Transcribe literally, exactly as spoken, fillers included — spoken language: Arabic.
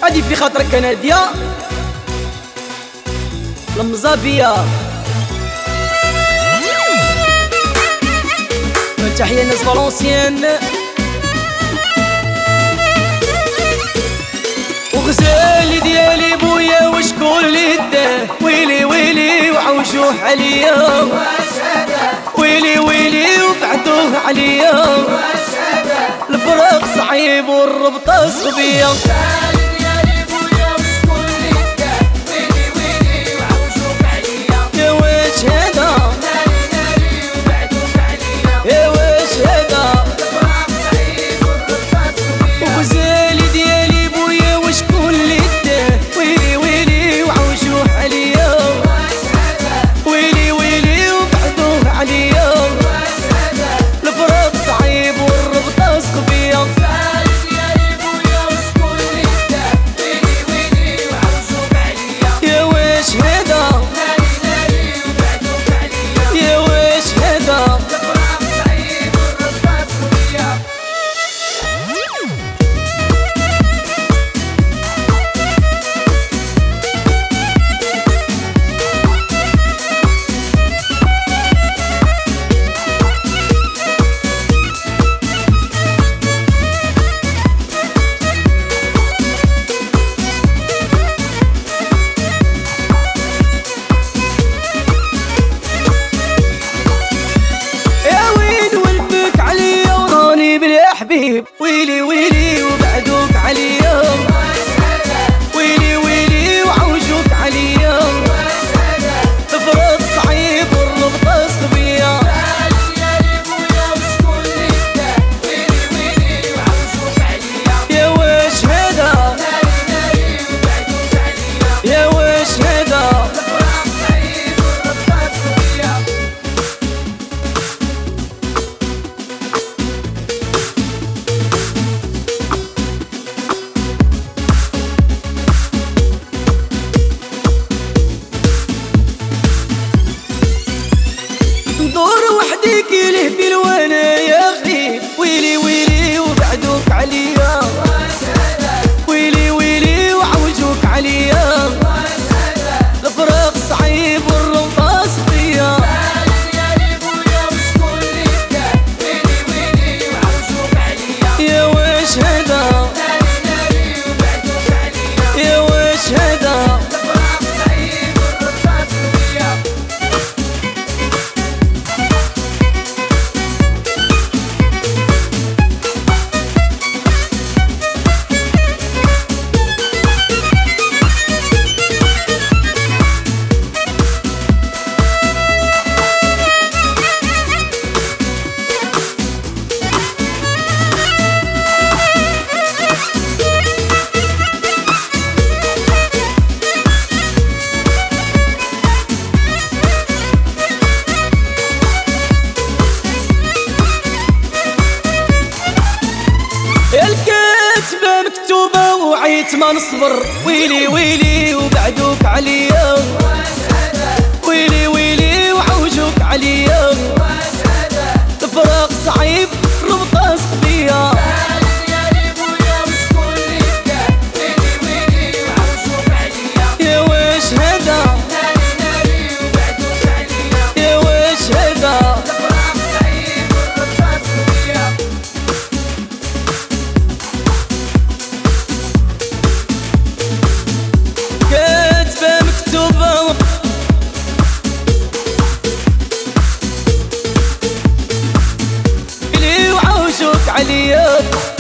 هادي في خاطرك نادية المزابية. تحية ناس فالونسيان وغزالي ديالي بويا وشكون اللي داه. ويلي ويلي وعوجوه عليا، ويلي ويلي وبعدوه عليا. الفراق صعيب والربطة صغبية. حبيب ويلي ويلي وبعدوك عليا، ويلي ويلي وعوجوك عليا. الفراق صعيب والربطة صغبية. يا واش هذا يا واش هذا دور وحديك يليه بالوانا يا غريب. ويلي ويلي وبعدوك عليا، ويلي ويلي وعوجوك عليا. الفراق صعيب والربطة صغبية. يا واش هذا يا واش هذا الكاتبة مكتوبة وعيت ما نصبر. ويلي ويلي وبعدوك عليا، ويلي ويلي وعوجوك عليا. الفراق صعيب ربطة صغبية. يا واش هذا يا واش هذا كاتبة مكتوبة اللي وعوجوك عليا.